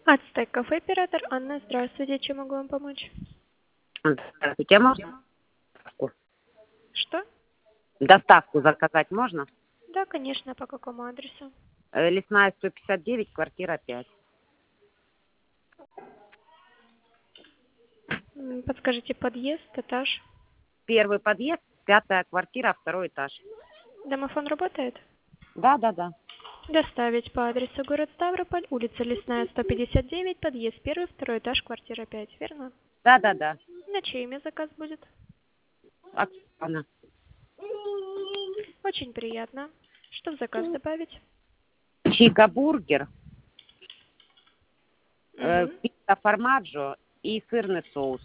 Ацтек кафе, оператор Анна. Здравствуйте, чем могу вам помочь? Здравствуйте, а можно доставку? Что? Доставку заказать можно? Да, конечно, по какому адресу? Лесная 159, квартира 5. Подскажите, подъезд, этаж. Первый подъезд, 5-я квартира, 2-й этаж. Домофон работает? Да. Доставить по адресу город Ставрополь, улица Лесная, 159, подъезд 1, 2 этаж, квартира 5, верно? Да. На чье имя заказ будет? Оксана. Очень приятно. Что в заказ добавить? Чика бургер, Угу. пицца формаджо и сырный соус.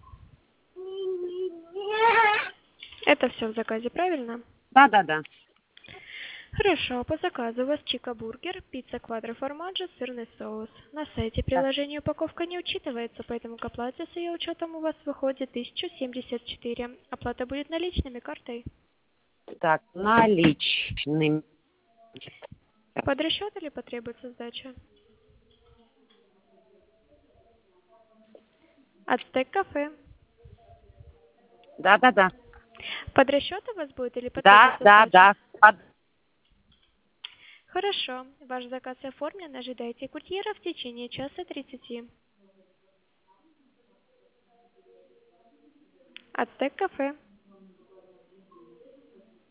Это все в заказе, правильно? Да. Хорошо, по заказу у вас чика-бургер, пицца квадро-формаджо, сырный соус. На сайте приложения упаковка не учитывается, поэтому к оплате с ее учетом у вас выходит 1074. Оплата будет наличными, картой. Так, наличными. Под расчет или потребуется сдача? Ацтек кафе. Да. Под расчет у вас будет или потребуется сдача? Да. Хорошо, ваш заказ оформлен, ожидайте курьера в течение часа 30. Ацтек кафе.